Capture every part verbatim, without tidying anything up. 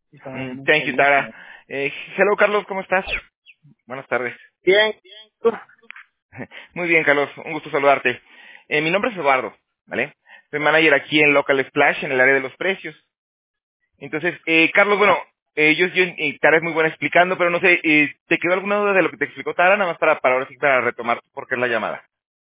Mm, Thank you, Tara. Eh, hello, Carlos, ¿cómo estás? Buenas tardes. Bien. ¿Tú? Muy bien, Carlos, un gusto saludarte. Eh, mi nombre es Eduardo, ¿vale? Soy manager aquí en Local Splash, en el área de los precios. Entonces, eh, Carlos, bueno, eh, yo, yo eh, Tara es muy buena explicando, pero no sé, eh, ¿te quedó alguna duda de lo que te explicó Tara? Nada más para, para ahora sí, para retomar por qué es la llamada.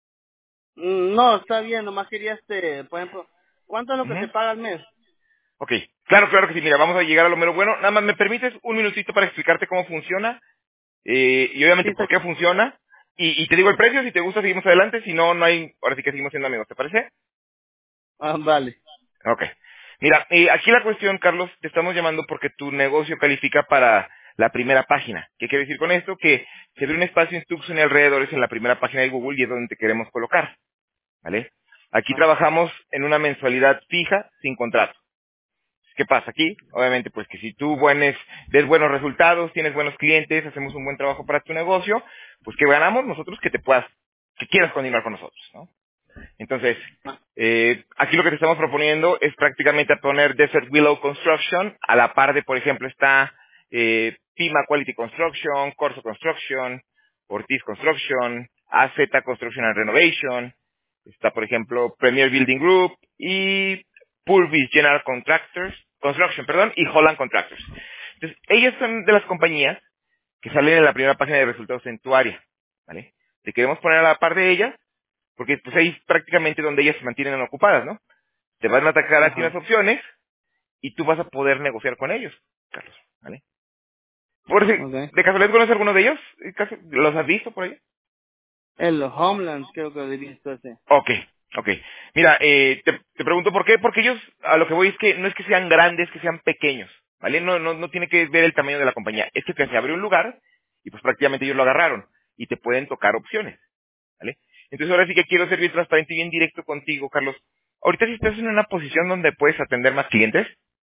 Mm, No, está bien, nomás quería, este, por ejemplo, ¿cuánto es lo que se Ujú. paga al mes? Ok, claro, claro que sí. Mira, vamos a llegar a lo mero bueno. Nada más, ¿me permites un minutito para explicarte cómo funciona? Eh, y Sí, obviamente está por qué funciona. Y, y te digo el precio, si te gusta seguimos adelante, si no, no hay, ahora sí que seguimos siendo amigos, ¿te parece? Ah, vale. Ok. Mira, eh, aquí la cuestión, Carlos, te estamos llamando porque tu negocio califica para la primera página. ¿Qué quiere decir con esto? Que se abre un espacio en Tucson y alrededores en la primera página de Google y es donde te queremos colocar, ¿vale? Aquí Ah, trabajamos en una mensualidad fija, sin contrato. ¿Qué pasa aquí? Obviamente, pues que si tú buenes, ves buenos resultados, tienes buenos clientes, hacemos un buen trabajo para tu negocio, pues que ganamos nosotros que te puedas, que quieras continuar con nosotros, ¿no? Entonces, ah, eh, aquí lo que te estamos proponiendo es prácticamente poner Desert Willow Construction, a la par de, por ejemplo, está eh, Pima Quality Construction, Corso Construction, Ortiz Construction, A Z Construction and Renovation, está, por ejemplo, Premier Building Group y Purvis General Contractors, Construction, perdón, y Holland Contractors. Entonces, ellas son de las compañías que salen en la primera página de resultados en tu área, ¿vale? Te queremos poner a la par de ellas porque pues ahí es prácticamente donde ellas se mantienen ocupadas, ¿no? Te van a atacar a ti unas Ajá. opciones y tú vas a poder negociar con ellos, Carlos, ¿vale? Por si, Okay. ¿de casualidad conoces alguno de ellos? ¿Caso- ¿Los has visto por ahí? El Homeland, creo que lo he visto ese. Ok, ok. Mira, eh, te, te pregunto por qué, porque ellos, a lo que voy es que no es que sean grandes, que sean pequeños, ¿vale? No, no, no tiene que ver el tamaño de la compañía, es que se abrió un lugar y pues prácticamente ellos lo agarraron y te pueden tocar opciones. ¿Vale? Entonces ahora sí que quiero ser bien transparente y bien directo contigo, Carlos. Ahorita si estás en una posición donde puedes atender más clientes.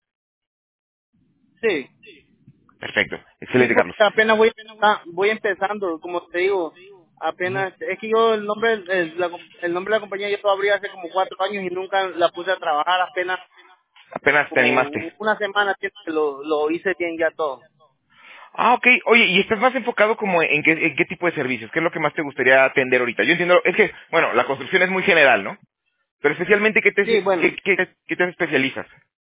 Sí. Perfecto. Sí, Excelente, porque Carlos. apenas voy, ah, voy empezando, como te digo, Ujú. apenas, es que yo el nombre, el, la com- el nombre de la compañía yo lo abrí hace como cuatro años y nunca la puse a trabajar, apenas Apenas te como animaste. una semana siento que lo, lo hice bien ya todo. Ah, ok. Oye, ¿y estás más enfocado como en qué, en qué tipo de servicios? ¿Qué es lo que más te gustaría atender ahorita? Yo entiendo, es que, bueno, la construcción es muy general, ¿no? Pero especialmente, ¿qué te, Sí, bueno, qué, qué- qué te especializas?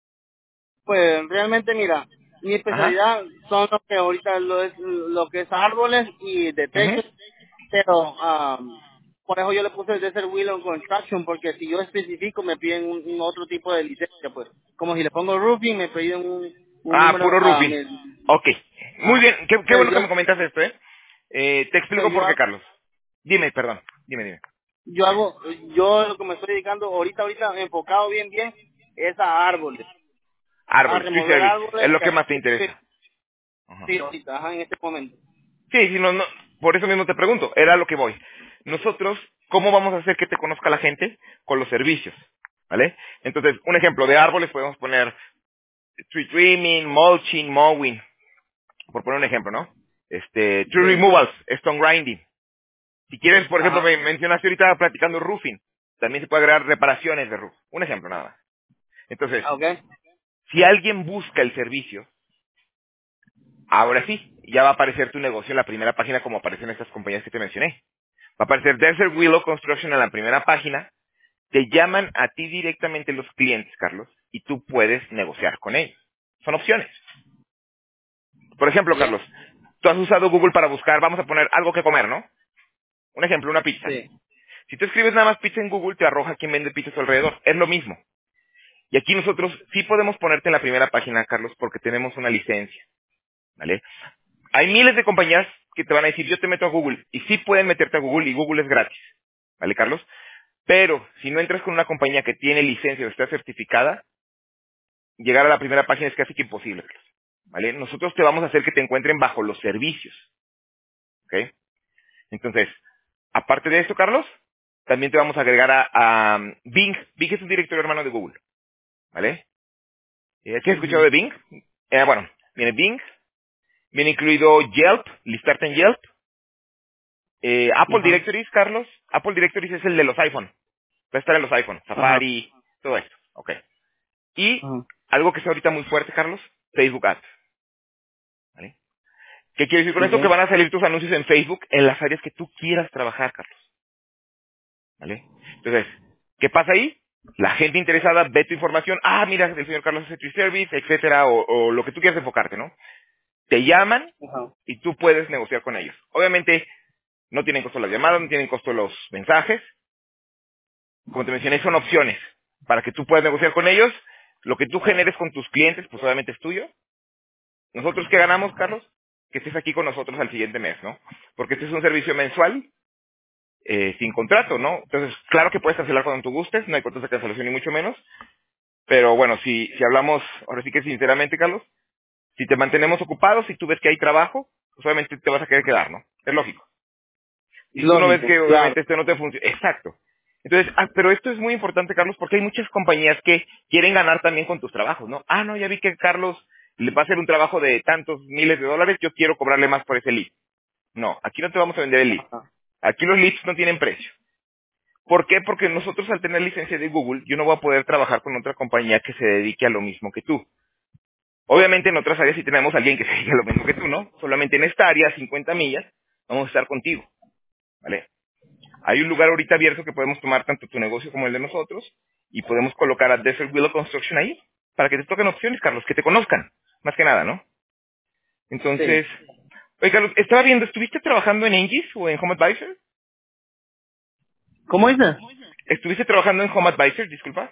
pues realmente mira, mi Ajá. especialidad son lo que ahorita lo es lo que es árboles y de Ujú. techos, pero am, por eso yo le puse el Desert Willow Construction porque si yo especifico me piden un, un otro tipo de licencia, pues como si le pongo roofing me piden un, un Ah, número, puro ah, roofing. me- Ok. Muy ajá. bien. Qué, qué Pero bueno yo, que me comentas esto, ¿eh? Eh, Te pero explico yo por qué, hago- Carlos. Dime, perdón. Dime, dime. yo hago, yo lo que me estoy dedicando ahorita, ahorita enfocado bien bien es a árboles, a Árboles, tree remover service, es árboles lo y que a, más te sí, interesa. Ajá. sí, ahorita, ajá, en este momento. Sí, sí, no, no, por eso mismo te pregunto, era a lo que voy. Nosotros, ¿cómo vamos a hacer que te conozca la gente? Con los servicios, ¿vale? Entonces, un ejemplo de árboles podemos poner tree trimming, mulching, mowing, por poner un ejemplo, ¿no? Este, tree Sí. removals, stone grinding. Si quieres, por ejemplo, Ajá. me mencionaste ahorita platicando roofing, también se puede agregar reparaciones de roof. Un ejemplo nada más. Entonces, Ah, ok. si alguien busca el servicio, ahora sí, ya va a aparecer tu negocio en la primera página como aparecen estas compañías que te mencioné. Va a aparecer Desert Willow Construction en la primera página. Te llaman a ti directamente los clientes, Carlos, y tú puedes negociar con ellos. Son opciones. Por ejemplo, Bien. Carlos, tú has usado Google para buscar, vamos a poner algo que comer, ¿no? Un ejemplo, una pizza. Sí. Si tú escribes nada más pizza en Google, te arroja quién vende pizza a su alrededor. Es lo mismo. Y aquí nosotros sí podemos ponerte en la primera página, Carlos, porque tenemos una licencia, ¿vale? Hay miles de compañías que te van a decir, yo te meto a Google, y sí pueden meterte a Google, y Google es gratis, ¿vale, Carlos? Pero si no entras con una compañía que tiene licencia o está certificada, llegar a la primera página es casi que imposible, Carlos, ¿vale? Nosotros te vamos a hacer que te encuentren bajo los servicios, ¿ok? Entonces, aparte de esto, Carlos, también te vamos a agregar a, a Bing. Bing es un directorio hermano de Google, ¿vale? Eh, ¿Qué has escuchado Ujú. de Bing? Eh, bueno, viene Bing, viene incluido Yelp, listarte en Yelp, eh, Apple Ajá. Directories, Carlos. Apple Directories es el de los iPhone. Va a estar en los iPhone, Ajá. Safari, todo esto, ok. Y Ajá. algo que está ahorita muy fuerte, Carlos, Facebook Ads. ¿Qué quiere decir con esto? Que Okay. van a salir tus anuncios en Facebook en las áreas que tú quieras trabajar, Carlos. ¿Vale? Entonces, ¿qué pasa ahí? La gente interesada ve tu información, ah, mira, el señor Carlos hace tree service, etcétera, o, o lo que tú quieras enfocarte, ¿no? Te llaman Ajá. y tú puedes negociar con ellos. Obviamente, no tienen costo las llamadas, no tienen costo los mensajes. Como te mencioné, son opciones para que tú puedas negociar con ellos. Lo que tú generes con tus clientes, pues obviamente es tuyo. ¿Nosotros qué ganamos, Carlos? Que estés aquí con nosotros al siguiente mes, ¿no? Porque este es un servicio mensual, eh, sin contrato, ¿no? Entonces, claro que puedes cancelar cuando tú gustes, no hay costos de cancelación ni mucho menos. Pero bueno, si, si hablamos, ahora sí que sinceramente, Carlos, si te mantenemos ocupados, si tú ves que hay trabajo, pues obviamente te vas a querer quedar, ¿no? Es lógico. Si tú no ves Lógico, que claro. obviamente esto no te funciona, exacto. Entonces, ah, pero esto es muy importante, Carlos, porque hay muchas compañías que quieren ganar también con tus trabajos, ¿no? Ah, no, ya vi que Carlos le va a hacer un trabajo de tantos miles de dólares, yo quiero cobrarle más por ese lead. No, aquí no te vamos a vender el lead. Ajá. Aquí los leads no tienen precio. ¿Por qué? Porque nosotros al tener licencia de Google, yo no voy a poder trabajar con otra compañía que se dedique a lo mismo que tú. Obviamente en otras áreas sí tenemos a alguien que se dedique a lo mismo que tú, ¿no? Solamente en esta área, cincuenta millas, vamos a estar contigo, ¿vale? Hay un lugar ahorita abierto que podemos tomar tanto tu negocio como el de nosotros y podemos colocar a Desert Willow Construction ahí para que te toquen opciones, Carlos, que te conozcan, más que nada, ¿no? Sí. Entonces, oye, Carlos, estaba viendo, ¿estuviste trabajando en Engis o en Home Advisor? ¿Cómo dices? ¿Estuviste trabajando en Home Advisor, disculpa?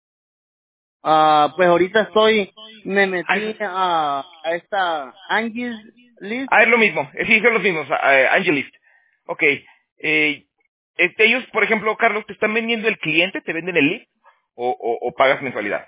Ah, pues ahorita estoy, me Ah, metí es, a, a esta Angie's List. ah, es lo mismo, eh, sí, son los mismos, eh, Angelist. Ok, eh, este, ellos, por ejemplo, Carlos, ¿te están vendiendo el cliente? ¿Te venden el lead? ¿O, o, o pagas mensualidad?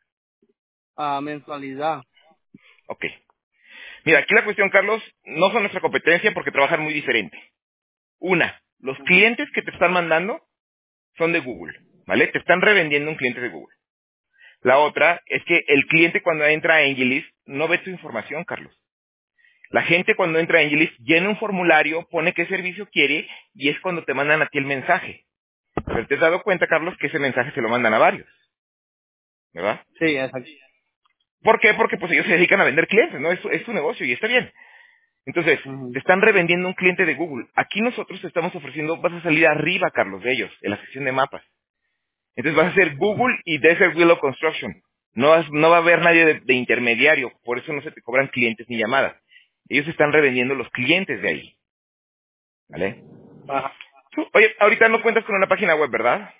A mensualidad. Ok. Mira, aquí la cuestión, Carlos, no son nuestra competencia porque trabajan muy diferente. Una, los Ujú. clientes que te están mandando son de Google, ¿vale? Te están revendiendo un cliente de Google. La otra es que el cliente cuando entra a Angelis no ve tu información, Carlos. La gente cuando entra a Angelis llena un formulario, pone qué servicio quiere y es cuando te mandan a ti el mensaje. Pero te has dado cuenta, Carlos, que ese mensaje se lo mandan a varios, ¿verdad? Sí, exacto. ¿Por qué? Porque pues ellos se dedican a vender clientes, ¿no? Es, su- es su negocio y está bien. Entonces, te Ujú. están revendiendo un cliente de Google. Aquí nosotros te estamos ofreciendo, vas a salir arriba, Carlos, de ellos, en la sección de mapas. Entonces vas a ser Google y Desert Willow Construction. No, vas- no va a haber nadie de, de intermediario, por eso no se te cobran clientes ni llamadas. Ellos están revendiendo los clientes de ahí, ¿vale? Ajá. Tú- Oye, ahorita no cuentas con una página web, ¿verdad?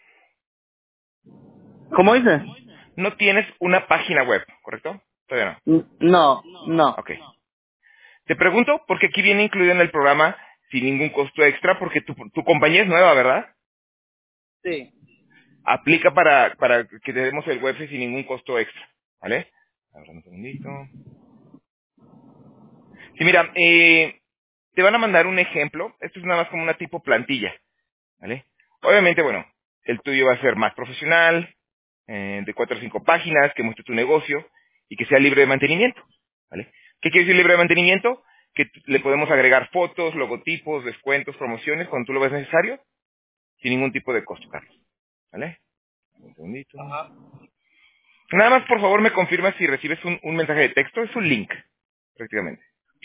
¿Cómo dices? No tienes una página web, ¿correcto? Todavía N- No, no. no. Ok. Te pregunto porque aquí viene incluido en el programa sin ningún costo extra, porque tu, tu compañía es nueva, ¿verdad? Sí. Aplica para, para que te demos el website sin ningún costo extra, ¿vale? A ver, un segundito. Sí, mira, eh, te van a mandar un ejemplo. Esto es nada más como una tipo plantilla, ¿vale? Obviamente, bueno, el tuyo va a ser más profesional, eh, de cuatro o cinco páginas, que muestre tu negocio y que sea libre de mantenimiento, ¿vale? ¿Qué quiere decir libre de mantenimiento? Que t- le podemos agregar fotos, logotipos, descuentos, promociones cuando tú lo ves necesario, sin ningún tipo de costo, Carlos, ¿vale? Un segundito. Ajá. Nada más, por favor, me confirmas si recibes un, un mensaje de texto. Es un link, prácticamente.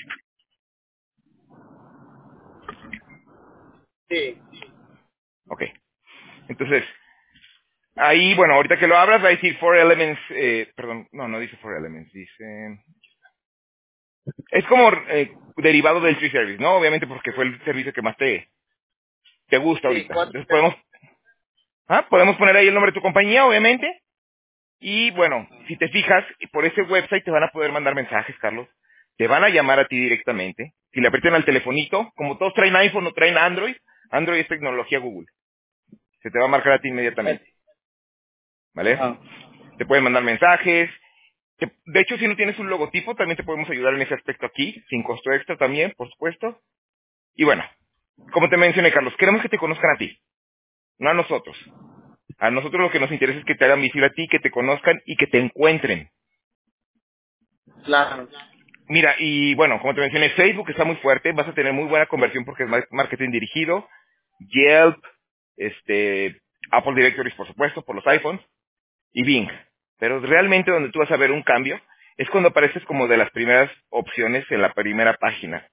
Sí. Ok. Entonces, ahí, bueno, ahorita que lo abras va a decir Four Elements, eh, perdón, no, no dice Four Elements, dice... Es como eh, derivado del Tree Service, ¿no? Obviamente porque fue el servicio que más te, te gusta Sí, ahorita. cuatro. Entonces podemos, ah, podemos poner ahí el nombre de tu compañía, obviamente. Y bueno, si te fijas, por ese website te van a poder mandar mensajes, Carlos. Te van a llamar a ti directamente. Si le aprietan al telefonito, como todos traen iPhone o traen Android, Android es tecnología Google. Se te va a marcar a ti inmediatamente, ¿vale? Ajá. Te pueden mandar mensajes. Te- De hecho, si no tienes un logotipo, también te podemos ayudar en ese aspecto aquí, sin costo extra también, por supuesto. Y bueno, como te mencioné, Carlos, queremos que te conozcan a ti, no a nosotros. A nosotros lo que nos interesa es que te hagan visible a ti, que te conozcan y que te encuentren. Claro. Mira, y bueno, como te mencioné, Facebook está muy fuerte, vas a tener muy buena conversión porque es mar- marketing dirigido, Yelp, este, Apple Directories, por supuesto, por los iPhones, y Bing. Pero realmente donde tú vas a ver un cambio es cuando apareces como de las primeras opciones en la primera página.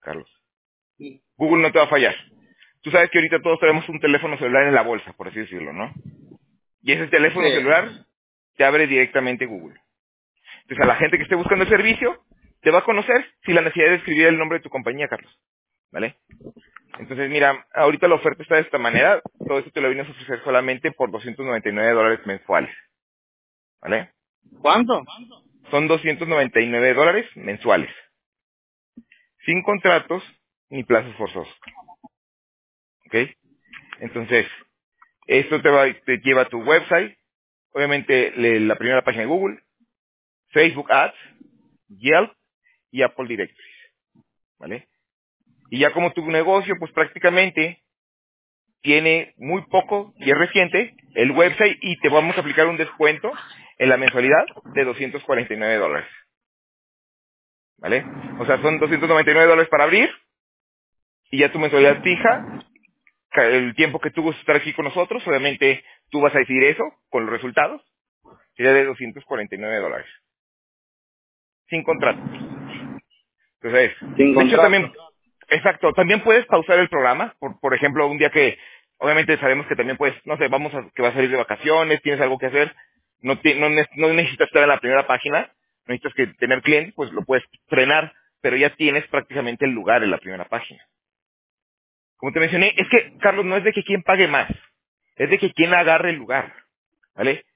Carlos. Sí. Google no te va a fallar. Tú sabes que ahorita todos tenemos un teléfono celular en la bolsa, por así decirlo, ¿no? Y ese teléfono celular Sí. te abre directamente Google. Entonces, a la gente que esté buscando el servicio, te va a conocer sin la necesidad de escribir el nombre de tu compañía, Carlos. ¿Vale? Entonces, mira, ahorita la oferta está de esta manera. Todo esto te lo vienes a ofrecer solamente por doscientos noventa y nueve dólares mensuales. ¿Vale? ¿Cuánto? Son doscientos noventa y nueve dólares mensuales. Sin contratos ni plazos forzosos. ¿Ok? Entonces, esto te, va, te lleva a tu website. Obviamente, le- la primera página de Google, Facebook Ads, Yelp y Apple Directory. ¿Vale? Y ya como tu negocio, pues prácticamente tiene muy poco y es reciente el website y te vamos a aplicar un descuento en la mensualidad de doscientos cuarenta y nueve dólares. ¿Vale? O sea, son doscientos noventa y nueve dólares para abrir y ya tu mensualidad fija, ca- el tiempo que tú vas a estar aquí con nosotros, obviamente tú vas a decidir eso con los resultados, sería de doscientos cuarenta y nueve dólares. Sin contrato. Entonces, Sin de hecho contrato. también, exacto, también puedes pausar el programa, por, por ejemplo, un día que, obviamente sabemos que también puedes, no sé, vamos a, que vas a salir de vacaciones, tienes algo que hacer, no, te- no, ne- no necesitas estar en la primera página, no necesitas que tener clientes, pues lo puedes frenar, pero ya tienes prácticamente el lugar en la primera página. Como te mencioné, es que, Carlos, no es de que quien pague más, es de que quien agarre el lugar, ¿vale?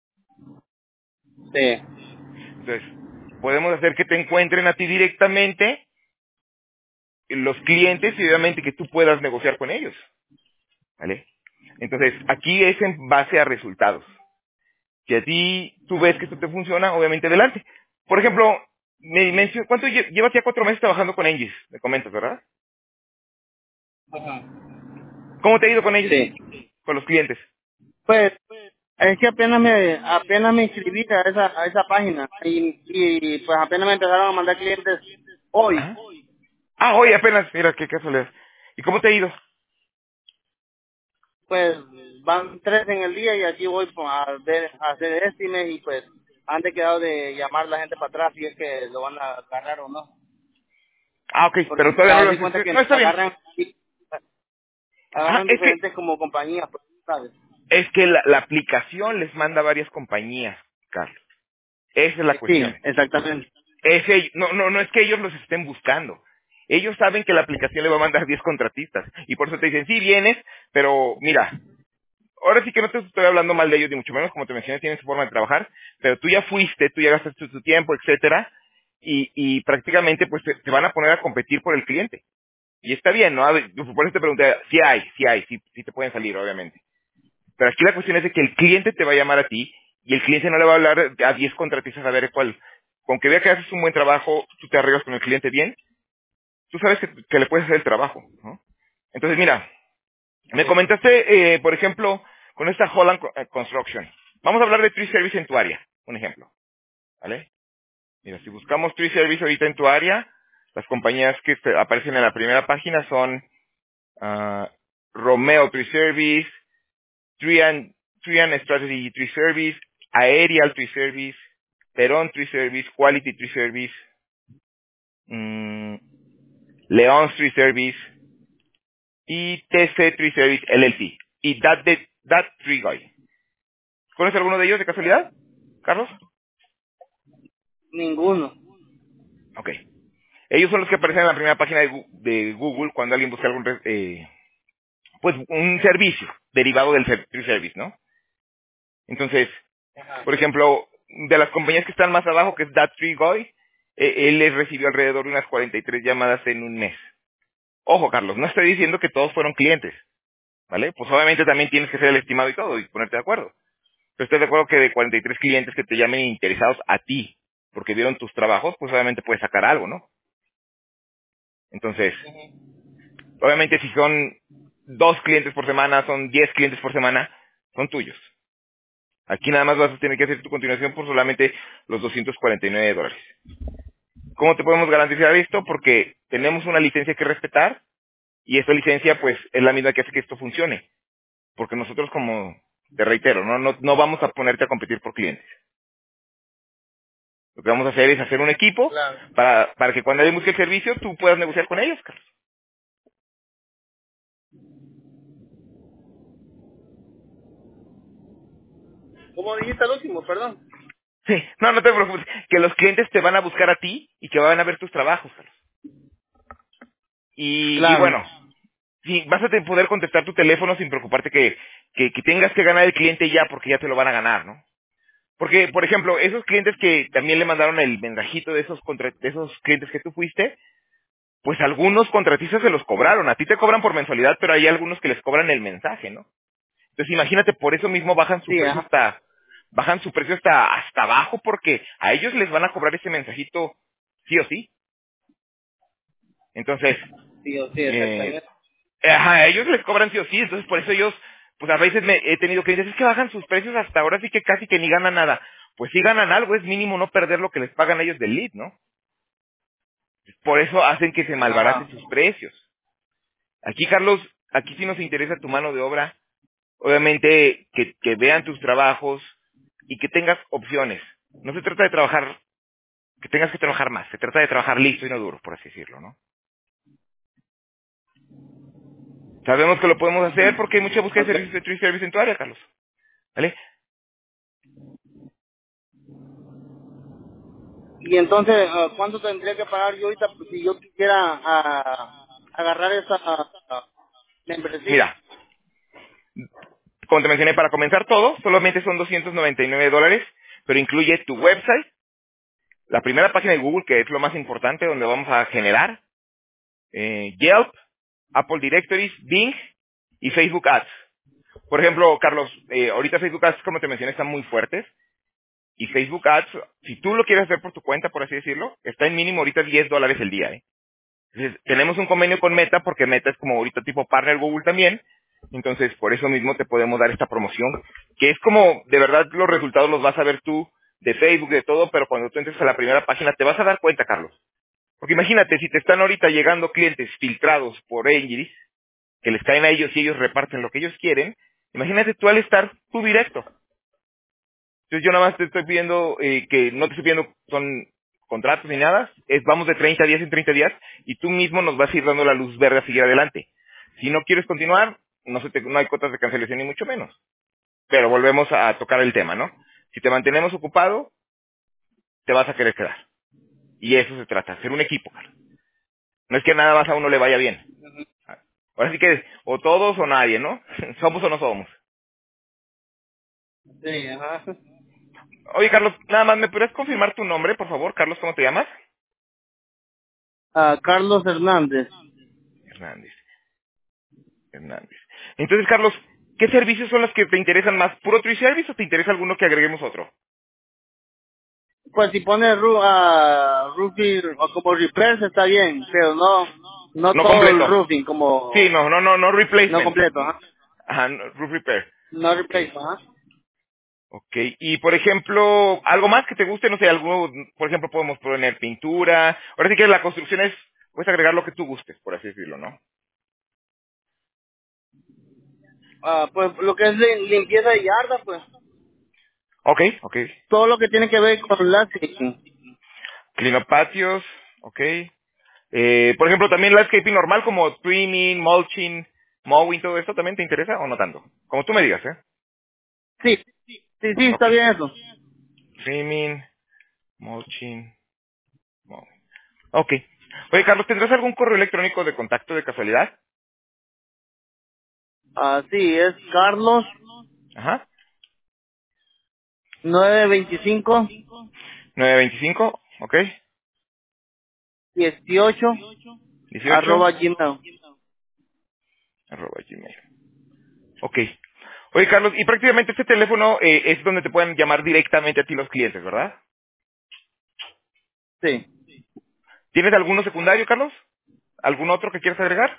Sí. Entonces, podemos hacer que te encuentren a ti directamente los clientes y obviamente que tú puedas negociar con ellos. ¿Vale? Entonces, aquí es en base a resultados. Si a ti tú ves que esto te funciona, obviamente adelante. Por ejemplo, me mencionó, ¿cuánto lle- llevas ya cuatro meses trabajando con Engis? Me comentas, ¿verdad? Ajá. ¿Cómo te ha ido con ellos? Sí. Con los clientes. Pues, es que apenas me, apenas me inscribí a esa, a esa página y, y pues apenas me empezaron a mandar clientes hoy. Ajá. Ah, hoy apenas, mira, qué casualidad. ¿Y cómo te ha ido? Pues van tres en el día y aquí voy pues, a ver, a hacer estimes y pues han de quedado de llamar la gente para atrás si es que lo van a agarrar o no. Ah, ok, Porque pero todavía no haz lo de has cuenta hecho. que No, está bien. agarran, Ajá, agarran es que, diferentes como compañías, pues, ¿sabes? es que la, la aplicación les manda a varias compañías, Carlos. Esa es la Sí, cuestión. exactamente. Ese, no, no, no es que ellos los estén buscando. Ellos saben que la aplicación le va a mandar diez contratistas. Y por eso te dicen, sí, vienes, pero mira, ahora sí que no te estoy hablando mal de ellos, ni mucho menos, como te mencioné, tienen su forma de trabajar, pero tú ya fuiste, tú ya gastaste tu, tu tiempo, etcétera, y, y prácticamente pues te, te van a poner a competir por el cliente. Y está bien, ¿no? A ver, por eso te pregunté, sí hay, sí hay, sí, sí te pueden salir, obviamente. Pero aquí la cuestión es de que el cliente te va a llamar a ti y el cliente no le va a hablar a diez contratistas a ver cuál. Con que vea que haces un buen trabajo, tú te arreglas con el cliente bien, tú sabes que, que le puedes hacer el trabajo, ¿no? Entonces, mira, me Sí. comentaste, eh, por ejemplo, con esta Holland Co- eh, Construction. Vamos a hablar de Tree Service en tu área, un ejemplo, ¿vale? Mira, si buscamos Tree Service ahorita en tu área, las compañías que te aparecen en la primera página son ah, Romeo Tree Service, Tree and, Tree and Strategy Tree Service, Aerial Tree Service, Perón Tree Service, Quality Tree Service, mm, León Tree Service y T C Tree Service L L C. Y That, de, that Tree Guy. ¿Conoces alguno de ellos de casualidad, Carlos? Ninguno. Ok. Ellos son los que aparecen en la primera página de, Gu- de Google cuando alguien busca algún, re- eh, pues un servicio derivado del ser- Tree Service, ¿no? Entonces, Ajá. por ejemplo, de las compañías que están más abajo, que es That Tree Guy, eh, él les recibió alrededor de unas cuarenta y tres llamadas en un mes. Ojo, Carlos, no estoy diciendo que todos fueron clientes, ¿vale? Pues obviamente también tienes que ser el estimado y todo y ponerte de acuerdo. Pero estoy de acuerdo que de cuarenta y tres clientes que te llamen interesados a ti, porque vieron tus trabajos, pues obviamente puedes sacar algo, ¿no? Entonces, obviamente si son dos clientes por semana, son diez clientes por semana, son tuyos. Aquí nada más vas a tener que hacer tu continuación por solamente los doscientos cuarenta y nueve dólares. ¿Cómo te podemos garantizar esto? Porque tenemos una licencia que respetar y esta licencia pues es la misma que hace que esto funcione. Porque nosotros como, te reitero, no, no, no vamos a ponerte a competir por clientes. Lo que vamos a hacer es hacer un equipo Claro. para, para que cuando alguien busque el servicio, tú puedas negociar con ellos, Carlos. ¿Cómo dijiste el último? Perdón. Sí, no, no te preocupes. Que los clientes te van a buscar a ti y que van a ver tus trabajos, Carlos. Y, y Claro. bueno, sí, vas a te- poder contestar tu teléfono sin preocuparte que, que, que tengas que ganar el cliente ya porque ya te lo van a ganar, ¿no? Porque, por ejemplo, esos clientes que también le mandaron el mensajito de esos contra- de esos clientes que tú fuiste, pues algunos contratistas se los cobraron. A ti te cobran por mensualidad, pero hay algunos que les cobran el mensaje, ¿no? Entonces imagínate, por eso mismo bajan su Sí, precio ajá. hasta, bajan su precio hasta, hasta abajo porque a ellos les van a cobrar ese mensajito sí o sí. Entonces, Sí, o sí, eh, exactamente. ajá, a ellos les cobran sí o sí, entonces por eso ellos, pues a veces me he tenido clientes, es que bajan sus precios hasta ahora sí que casi que ni ganan nada. Pues sí ganan algo, es mínimo no perder lo que les pagan ellos del lead, ¿no? Por eso hacen que se malbaraten Ajá. sus precios. Aquí, Carlos, aquí sí nos interesa tu mano de obra. Obviamente, que, que vean tus trabajos y que tengas opciones. No se trata de trabajar, que tengas que trabajar más. Se trata de trabajar listo y no duro, por así decirlo, ¿no? Sabemos que lo podemos hacer porque hay mucha búsqueda de Ok. servicios de tree service en tu área, Carlos. ¿Vale? Y entonces, ah, ¿cuánto tendría que pagar yo ahorita si yo quisiera ah, agarrar esa ah, membresía? Mira, como te mencioné, para comenzar todo, solamente son doscientos noventa y nueve dólares, pero incluye tu website, la primera página de Google, que es lo más importante, donde vamos a generar, eh, Yelp, Apple Directories, Bing y Facebook Ads. Por ejemplo, Carlos, eh, ahorita Facebook Ads, como te mencioné, están muy fuertes. Y Facebook Ads, si tú lo quieres hacer por tu cuenta, por así decirlo, está en mínimo ahorita diez dólares el día. ¿eh? Entonces, tenemos un convenio con Meta, porque Meta es como ahorita tipo partner Google también. Entonces, por eso mismo te podemos dar esta promoción, que es como, de verdad, los resultados los vas a ver tú de Facebook, de todo, pero cuando tú entres a la primera página te vas a dar cuenta, Carlos. Porque imagínate, si te están ahorita llegando clientes filtrados por Engris, que les caen a ellos y ellos reparten lo que ellos quieren, imagínate tú al estar tú directo. Entonces yo nada más te estoy pidiendo eh, que no te estoy pidiendo son contratos ni nada, es vamos de treinta días en treinta días y tú mismo nos vas a ir dando la luz verde a seguir adelante. Si no quieres continuar, no, se te- no hay cuotas de cancelación ni mucho menos. Pero volvemos a tocar el tema, ¿no? Si te mantenemos ocupado, te vas a querer quedar. Y eso se trata, ser un equipo, Carlos. No es que nada más a uno le vaya bien. Ahora sí que o todos o nadie, ¿no? Somos o no somos. Sí, ajá. Oye, Carlos, nada más, ¿me podrías confirmar tu nombre, por favor? Carlos, ¿cómo te llamas? Ah, Carlos Hernández. Hernández. Hernández. Entonces, Carlos, ¿qué servicios son los que te interesan más? ¿Puro Tree Service o te interesa alguno que agreguemos otro? Pues si pone ru ah, roofing o como repairs está bien, pero no no No todo el completo. roofing, Sí, como no, no, no, no no replacement. completo, ajá. Ajá, no, roof repair. No Ok, replace, ajá. ok. Y, por ejemplo, algo más que te guste, no sé, algo, por ejemplo, podemos poner pintura. Ahora sí que la construcción es, puedes agregar lo que tú gustes, por así decirlo, ¿no? Ah, pues lo que es lim- limpieza de yarda, pues Ok, ok. todo lo que tiene que ver con landscaping. Clean up patios, ok. Eh, por ejemplo, también landscaping normal como trimming, mulching, mowing, todo esto, ¿también te interesa o no tanto? Como tú me digas, ¿eh? Sí, sí, sí, Ok. está bien eso. Trimming, mulching, mowing. Ok. Oye, Carlos, ¿tendrás algún correo electrónico de contacto de casualidad? Ah, sí, es Carlos Ajá. nueve veinticinco nueve veinticinco, ok. dieciocho dieciocho, arroba gmail. arroba gmail. Ok. Oye, Carlos, y prácticamente este teléfono eh, es donde te pueden llamar directamente a ti los clientes, ¿verdad? Sí. ¿Tienes alguno secundario, Carlos? ¿Algún otro que quieras agregar?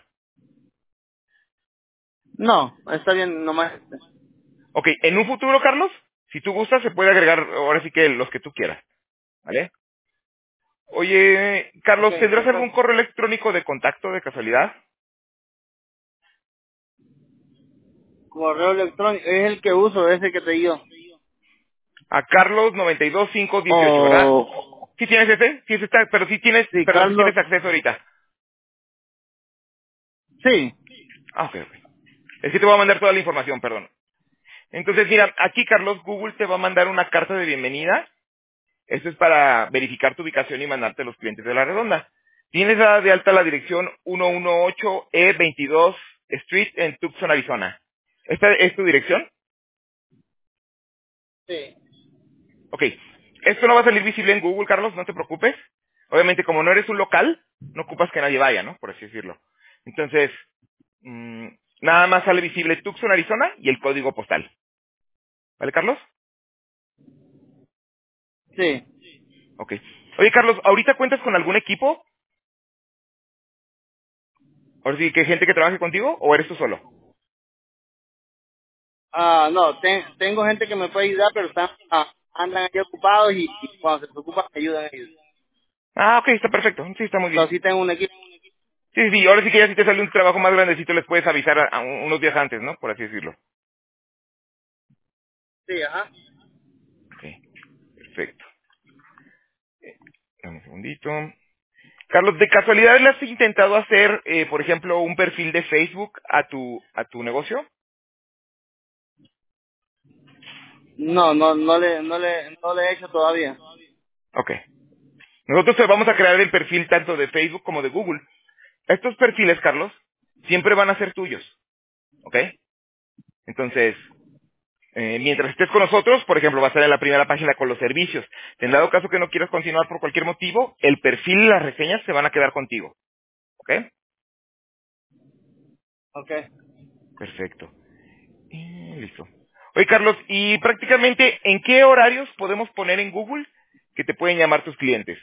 No, está bien, nomás. este. Ok, en un futuro, Carlos, si tú gustas, se puede agregar ahora sí que los que tú quieras, ¿vale? Oye, Ok, Carlos, ¿tendrás algún perfecto. correo electrónico de contacto de casualidad? Correo electrónico, es el que uso, ese que te digo. A Carlos noventa y dos cinco dieciocho, O, ¿verdad? ¿Sí tienes ese? Sí, ese está, pero sí tienes, Sí, perdón, sí Carlos. tienes acceso ahorita. Sí. Ah, ok, ok. Es que te voy a mandar toda la información, perdón. Entonces, mira, aquí, Carlos, Google te va a mandar una carta de bienvenida. Esto es para verificar tu ubicación y mandarte a los clientes de la redonda. Tienes dada de alta la dirección ciento dieciocho E veintidós Street en Tucson, Arizona. ¿Esta es tu dirección? Sí. Ok. Esto no va a salir visible en Google, Carlos, no te preocupes. Obviamente, como no eres un local, no ocupas que nadie vaya, ¿no? Por así decirlo. Entonces, mm, nada más sale visible Tucson, Arizona y el código postal. ¿Vale, Carlos? Sí. Ok. Oye, Carlos, ¿ahorita cuentas con algún equipo? ¿O sí, que gente que trabaje contigo o eres tú solo? Ah, no, ten- tengo gente que me puede ayudar, pero están, ah, andan aquí ocupados y, y cuando se preocupan me ayudan ellos. Ah, ok, está perfecto. Sí, está muy Pero bien. sí tengo un equipo. Sí, sí, sí, ahora sí que ya si te sale un trabajo más grandecito les puedes avisar a, a un- unos días antes, ¿no? Por así decirlo. Sí, ajá. Ok, perfecto. Dame un segundito. Carlos, ¿de casualidad le has intentado hacer, eh, por ejemplo, un perfil de Facebook a tu a tu negocio? No, no, no le, no le, no le he hecho todavía. Ok. Nosotros te vamos a crear el perfil tanto de Facebook como de Google. Estos perfiles, Carlos, siempre van a ser tuyos, ¿ok? Entonces, eh, mientras estés con nosotros, por ejemplo, va a estar en la primera página con los servicios. En dado caso que no quieras continuar por cualquier motivo, el perfil y las reseñas se van a quedar contigo, ¿ok? Okay. Perfecto. Y listo. Oye, Carlos, y prácticamente, ¿en qué horarios podemos poner en Google que te pueden llamar tus clientes?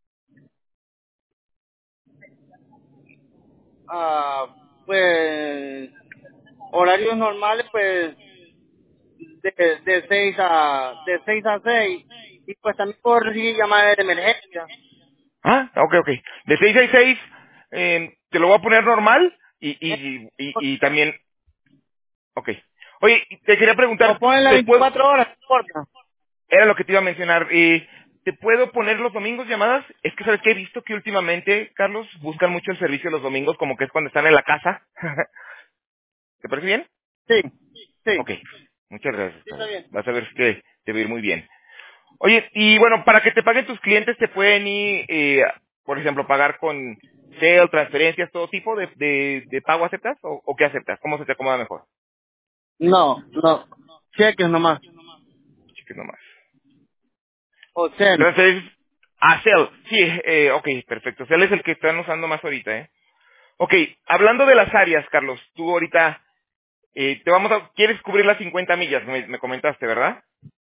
Ah, pues, horarios normales, pues, de, de seis a, de seis a seis. Y pues también puedo recibir llamadas de emergencia. Ah, ok, ok. De seis a seis, eh, te lo voy a poner normal y, y, y, y también, ok. Oye, te quería O preguntar, ponen las ¿te puedo, veinticuatro horas, no importa. era lo que te iba a mencionar, eh, ¿te puedo poner los domingos llamadas? Es que sabes que he visto que últimamente, Carlos, buscan mucho el servicio los domingos como que es cuando están en la casa. ¿Te parece bien? Sí, sí, Ok. Muchas gracias, sí está Carlos. bien. Vas a ver que te va a ir muy bien. Oye, y bueno, para que te paguen tus clientes, te pueden ir, eh, por ejemplo, pagar con sale, transferencias, todo tipo de, de, de pago aceptas o, o qué aceptas, ¿cómo se te acomoda mejor? No, no. Cheques nomás. Cheques nomás. O cel. Transferencias, ah, sale, sí, eh, ok, perfecto. Sale es el que están usando más ahorita, ¿eh? Ok, hablando de las áreas, Carlos, tú ahorita, eh, te vamos a, quieres cubrir las cincuenta millas, me, me comentaste, ¿verdad?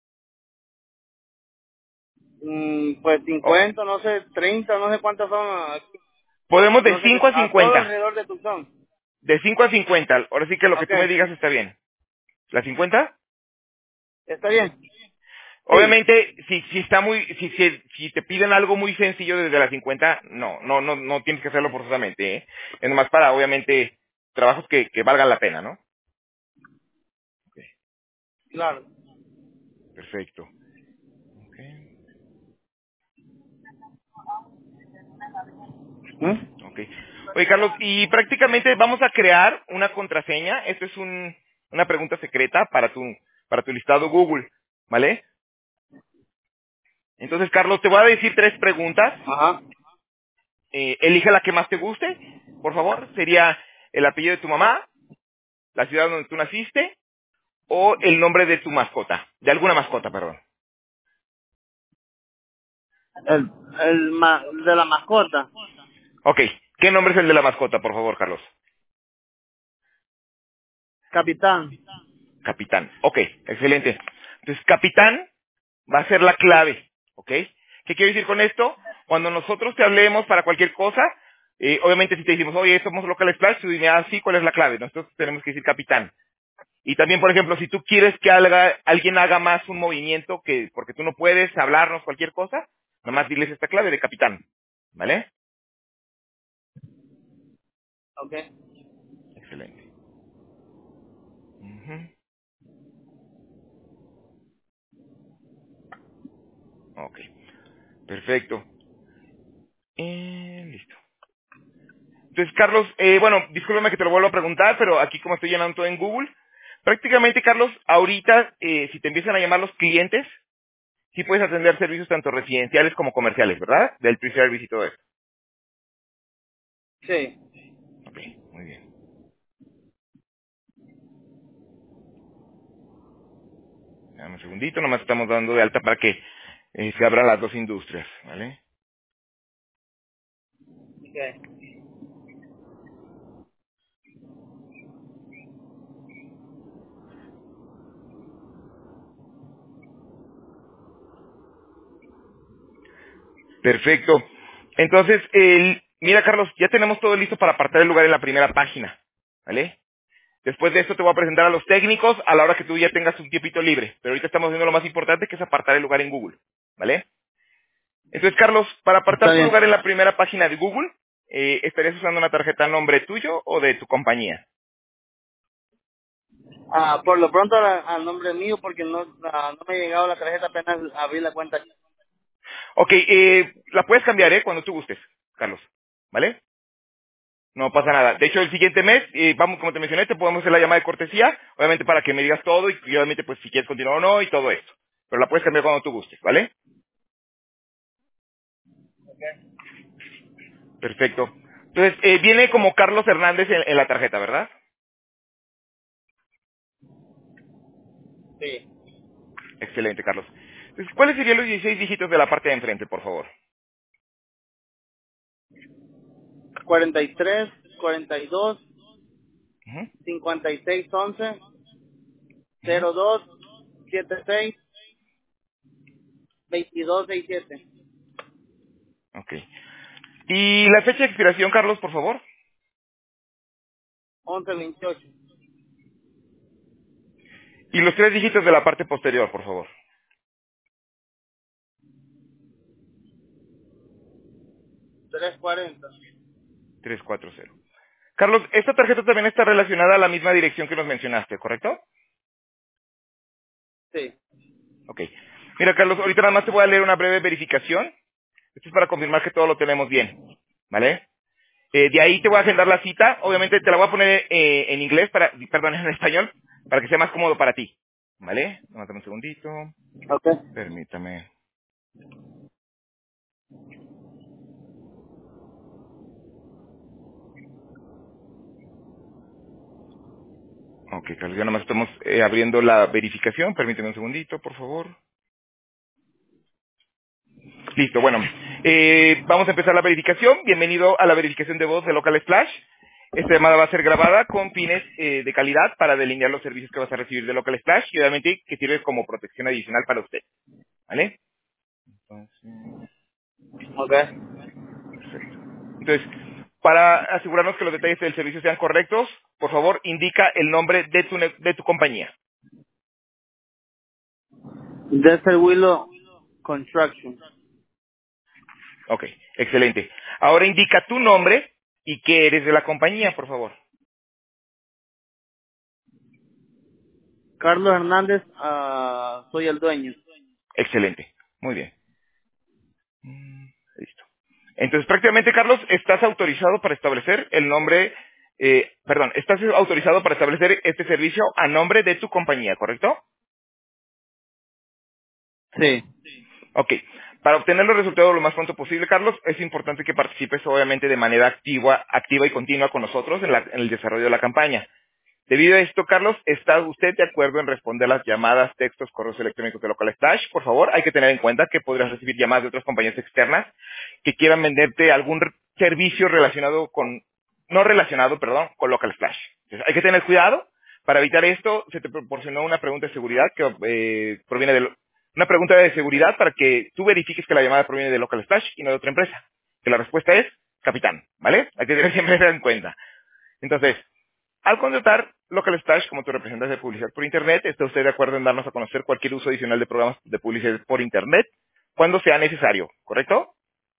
Mm, pues O- cincuenta, no sé, treinta, no sé cuántas son. Aquí, podemos de no sé qué, cinco a a todo cincuenta, alrededor de Tucson. de cinco a cincuenta, ahora sí que lo que Ok, tú me digas está bien. ¿La cincuenta? ¿está bien? Sí, Obviamente, si, si está muy, si, si, si te piden algo muy sencillo desde las cincuenta, no, no, no, no tienes que hacerlo forzosamente, ¿eh? Es nomás para, obviamente, trabajos que, que valgan la pena, ¿no? Ok, claro. perfecto. Ok, ¿Mm? ok. Oye, Carlos, y prácticamente vamos a crear una contraseña. Esto es un, una pregunta secreta para tu, para tu listado Google, ¿vale? Entonces, Carlos, te voy a decir tres preguntas. Ajá. Eh, elige la que más te guste, por favor. Sería el apellido de tu mamá, la ciudad donde tú naciste, o el nombre de tu mascota, de alguna mascota, perdón. El, el ma- de la mascota. Ok, ¿qué nombre es el de la mascota, por favor, Carlos? Capitán. Capitán. Ok, excelente. Entonces, capitán va a ser la clave, ¿ok? ¿Qué quiero decir con esto? Cuando nosotros te hablemos para cualquier cosa, eh, obviamente si te decimos, oye, somos Local Splash, tú dime, ah, sí, ¿cuál es la clave? Nosotros tenemos que decir capitán. Y también, por ejemplo, si tú quieres que haga- alguien haga más un movimiento, que porque tú no puedes hablarnos cualquier cosa, nomás diles esta clave de capitán, ¿vale? Ok. Excelente. Ujú. Ok, Perfecto. Eh, listo. Entonces, Carlos, eh, bueno, discúlpame que te lo vuelvo a preguntar, pero aquí como estoy llenando todo en Google, prácticamente, Carlos, ahorita, eh, si te empiezan a llamar los clientes, sí puedes atender servicios tanto residenciales como comerciales, ¿verdad? Del pre-service y todo eso. Sí. Ok, muy bien. Dame un segundito, nomás estamos dando de alta para que eh, se abran las dos industrias, ¿vale? Okay. Perfecto. Entonces, el, mira, Carlos, ya tenemos todo listo para apartar el lugar en la primera página, ¿vale? Después de esto te voy a presentar a los técnicos a la hora que tú ya tengas un tiempito libre. Pero ahorita estamos viendo lo más importante, que es apartar el lugar en Google, ¿vale? Entonces, Carlos, para Está apartar tu bien. lugar en la primera página de Google, eh, ¿estarías usando una tarjeta a nombre tuyo o de tu compañía? Ah, por lo pronto a- al nombre mío porque no, ah, no me ha llegado la tarjeta, apenas abrí la cuenta. Ok, eh, la puedes cambiar, ¿eh? Cuando tú gustes, Carlos, ¿vale? No pasa nada. De hecho, el siguiente mes, eh, vamos, como te mencioné, te podemos hacer la llamada de cortesía, obviamente para que me digas todo y, y obviamente pues si quieres continuar o no y todo esto. Pero la puedes cambiar cuando tú gustes, ¿vale? Perfecto. Entonces, eh, viene como Carlos Hernández en, en la tarjeta, ¿verdad? Sí. Excelente, Carlos. Entonces, ¿cuáles serían los dieciséis dígitos de la parte de enfrente, por favor? cuarenta y tres, cuarenta y dos, Ujú, cincuenta y seis, once, ujú. cero dos, setenta y seis, veintidós, sesenta y siete, Ok. ¿Y la fecha de expiración, Carlos, por favor? once, veintiocho, Y los tres dígitos de la parte posterior, por favor. trescientos cuarenta. tres cuatro cero. Carlos, esta tarjeta también está relacionada a la misma dirección que nos mencionaste, ¿correcto? Sí. Ok. Mira, Carlos, ahorita nada más te voy a leer una breve verificación. Esto es para confirmar que todo lo tenemos bien, ¿vale? Eh, de ahí te voy a agendar la cita. Obviamente te la voy a poner eh, en inglés, para, perdón, en español, para que sea más cómodo para ti, ¿vale? Aguántame un segundito. Ok. Permítame. Ok, Carlos, ya nada más estamos eh, abriendo la verificación. Permíteme un segundito, por favor. Listo, bueno. Eh, vamos a empezar la verificación. Bienvenido a la verificación de voz de Local Splash. Esta llamada va a ser grabada con fines eh, de calidad para delinear los servicios que vas a recibir de Local Splash y obviamente que sirve como protección adicional para usted. ¿Vale? Entonces, Ok. perfecto. Entonces, para asegurarnos que los detalles del servicio sean correctos, por favor, indica el nombre de tu, ne- de tu compañía. Desert Willow Construction. Ok, excelente. Ahora indica tu nombre y qué eres de la compañía, por favor. Carlos Hernández, ah, soy el dueño. Excelente. Muy bien. Mm, Listo. Entonces, prácticamente, Carlos, estás autorizado para establecer el nombre, eh, perdón, estás autorizado para establecer este servicio a nombre de tu compañía, ¿correcto? Sí. Ok. Para obtener los resultados lo más pronto posible, Carlos, es importante que participes obviamente de manera activa, activa y continua con nosotros en, la- en el desarrollo de la campaña. Debido a esto, Carlos, ¿está usted de acuerdo en responder las llamadas, textos, correos electrónicos de Local Stash? Por favor, hay que tener en cuenta que podrás recibir llamadas de otras compañías externas que quieran venderte algún r- servicio relacionado con, no relacionado, perdón, con Local Stash. Entonces, hay que tener cuidado. Para evitar esto, se te proporcionó una pregunta de seguridad que eh, proviene de, lo- una pregunta de seguridad para que tú verifiques que la llamada proviene de Local Stash y no de otra empresa. Que la respuesta es capitán, ¿vale? Hay que tener siempre eso en cuenta. Entonces, al contratar Local Stash como tu representante de publicidad por Internet, ¿está usted de acuerdo en darnos a conocer cualquier uso adicional de programas de publicidad por Internet cuando sea necesario? ¿Correcto?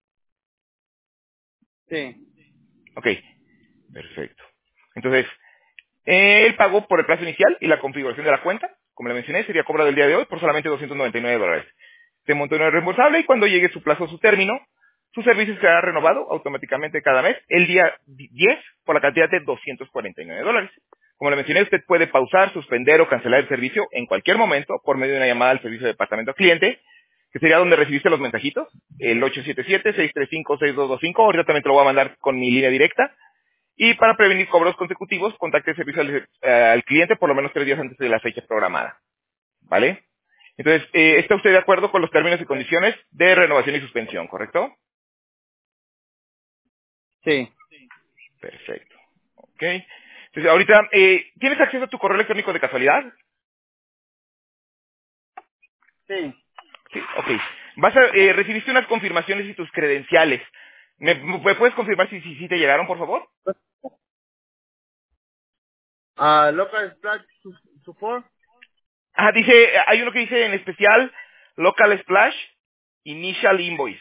Sí. Ok, perfecto. Entonces, eh, el pago por el plazo inicial y la configuración de la cuenta, como le mencioné, sería cobrado el día de hoy por solamente doscientos noventa y nueve dólares. se monta en el reembolsable y cuando llegue su plazo o su término, su servicio será renovado automáticamente cada mes el día diez por la cantidad de doscientos cuarenta y nueve dólares. Como le mencioné, usted puede pausar, suspender o cancelar el servicio en cualquier momento por medio de una llamada al servicio de departamento al cliente, que sería donde recibiste los mensajitos, el ocho siete siete, seis tres cinco, seis dos dos cinco. Ahorita también te lo voy a mandar con mi línea directa. Y para prevenir cobros consecutivos, contacte el servicio al, eh, al cliente por lo menos tres días antes de la fecha programada. ¿Vale? Entonces, eh, ¿está usted de acuerdo con los términos y condiciones de renovación y suspensión, correcto? Sí, Perfecto. Ok. Entonces, ahorita, eh, ¿tienes acceso a tu correo electrónico de casualidad? sí. Sí, ok. Vas a, eh, recibiste unas confirmaciones y tus credenciales. ¿Me, me puedes confirmar si, si, si te llegaron, por favor? Ah, local splash su- support. Ah, dice, hay uno que dice en especial, Local Splash, Initial Invoice.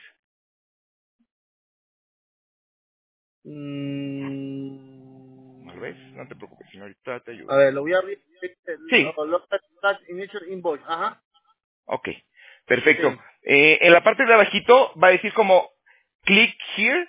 ¿No lo ves? Mm, No te preocupes, señorita, te a ayudo. ver, lo voy a abrir. Sí, Lo- Local splash initial invoice. Ajá. ok. Perfecto. Sí. Eh, en la parte de abajito va a decir como, click here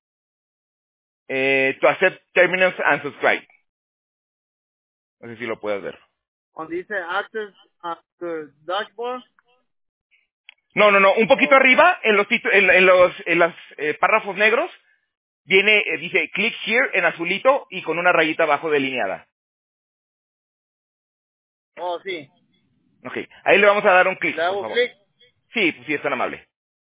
eh, to accept terminals and subscribe. No sé si lo puedes ver. Donde dice access a the dashboard. No, no, no. Un poquito O, arriba, en los, titu- en, en los en las, eh, párrafos negros, viene, eh, dice click here en azulito y con una rayita abajo delineada. oh, sí. Ok. Ahí le vamos a dar un clic, Le por hago favor. clic. Sí, pues sí, es tan amable.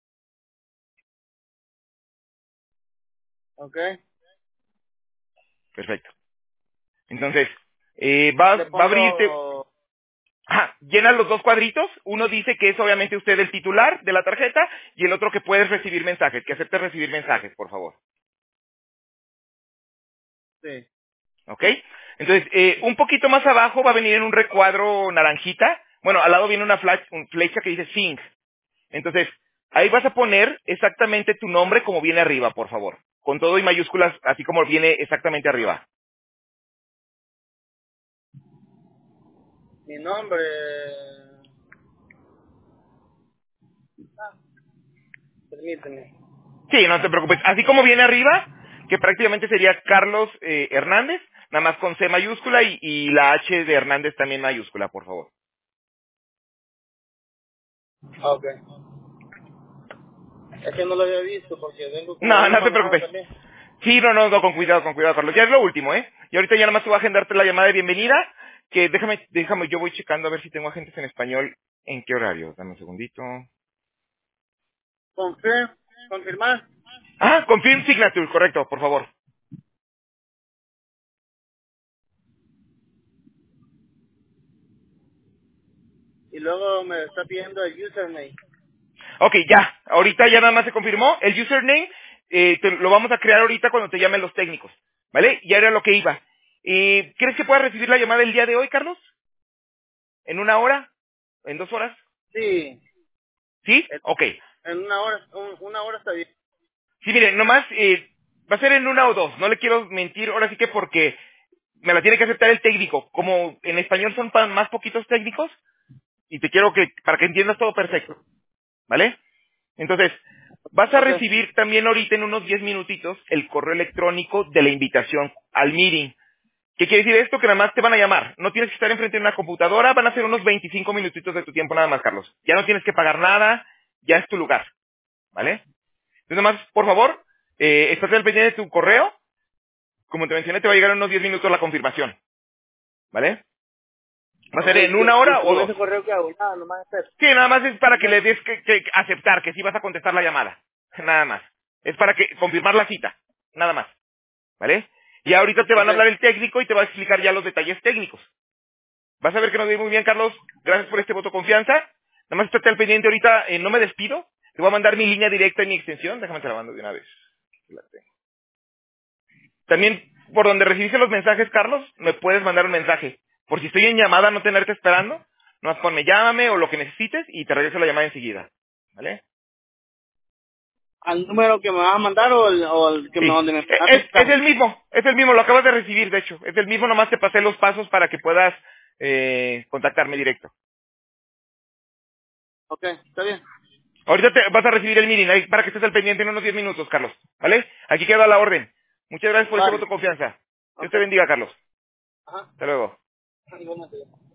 Ok. Perfecto. Entonces, eh, va, Le va a abrirte. pongo. Ajá, llena los dos cuadritos. Uno dice que es obviamente usted el titular de la tarjeta y el otro que puedes recibir mensajes, que acepte recibir mensajes, por favor. Sí. ¿Ok? Entonces, eh, un poquito más abajo va a venir en un recuadro naranjita. Bueno, al lado viene una flash- un flecha que dice Sync. Entonces, ahí vas a poner exactamente tu nombre como viene arriba, por favor. Con todo y mayúsculas, así como viene exactamente arriba. Mi nombre. Permíteme. Sí, no te preocupes. Así como viene arriba, que prácticamente sería Carlos eh, Hernández, nada más con C mayúscula y, y la H de Hernández también mayúscula, por favor. Ok. Es que no lo había visto porque vengo como No, vengo no te manejando preocupes. también. Sí, no, no, no, con cuidado, con cuidado, Carlos. Ya es lo último, ¿eh? Y ahorita ya nada más te voy a agendarte la llamada de bienvenida, que déjame, déjame, yo voy checando a ver si tengo agentes en español. ¿En qué horario? Dame un segundito. Confirm. Confirmar. Ah, confirm signature, correcto, por favor. Y luego me está pidiendo el username. Ok, ya. Ahorita ya nada más se confirmó. El username eh, te- lo vamos a crear ahorita cuando te llamen los técnicos. ¿Vale? Ya era lo que iba. Eh, ¿Crees que puedas recibir la llamada el día de hoy, Carlos? ¿En una hora? ¿En dos horas? Sí. ¿Sí? En Ok. en una hora, un- una hora está bien. Sí, miren, nomás eh, va a ser en una o dos. No le quiero mentir ahora sí que porque me la tiene que aceptar el técnico. Como en español son pa- más poquitos técnicos y te quiero que, para que entiendas todo perfecto. ¿Vale? Entonces, vas a Ok. recibir también ahorita en unos diez minutitos el correo electrónico de la invitación al meeting. ¿Qué quiere decir esto? Que nada más te van a llamar. No tienes que estar enfrente de una computadora, van a ser unos veinticinco minutitos de tu tiempo nada más, Carlos. Ya no tienes que pagar nada, ya es tu lugar. ¿Vale? Entonces, nada más, por favor, eh, estate al pendiente de tu correo. Como te mencioné, te va a llegar en unos diez minutos la confirmación. ¿Vale? Va a Ok. ser en Y, una y hora o con dos. ese correo que hago, nada, nomás espera. Sí, nada más es para que le Nomás. des que, que aceptar, que sí vas a contestar la llamada. Nada más. Es para que confirmar la cita. Nada más. ¿Vale? Y ahorita te van Ok. a hablar el técnico y te va a explicar ya los detalles técnicos. Vas a ver que nos ve muy bien, Carlos. Gracias por este voto de confianza. Nada más estate al pendiente ahorita. Eh, no me despido. Te voy a mandar mi línea directa y mi extensión. Déjame te la mando de una vez. Aquí la tengo. También, por donde recibiste los mensajes, Carlos, me puedes mandar un mensaje. Por si estoy en llamada, no tenerte esperando. Nomás ponme, llámame o lo que necesites y te regreso la llamada enseguida. ¿Vale? ¿Al número que me vas a mandar o el, o el que Sí, me, donde me e- mandaste es, es mensaje? el mismo, es el mismo, lo acabas de recibir, de hecho. Es el mismo, nomás te pasé los pasos para que puedas eh, contactarme directo. Ok, está bien. Ahorita te vas a recibir el meeting ahí para que estés al pendiente en unos diez minutos, Carlos. ¿Vale? Aquí queda la orden. Muchas gracias por ese Vale. voto de confianza. Dios Ok. te bendiga, Carlos. Ajá. Hasta luego. Igualmente.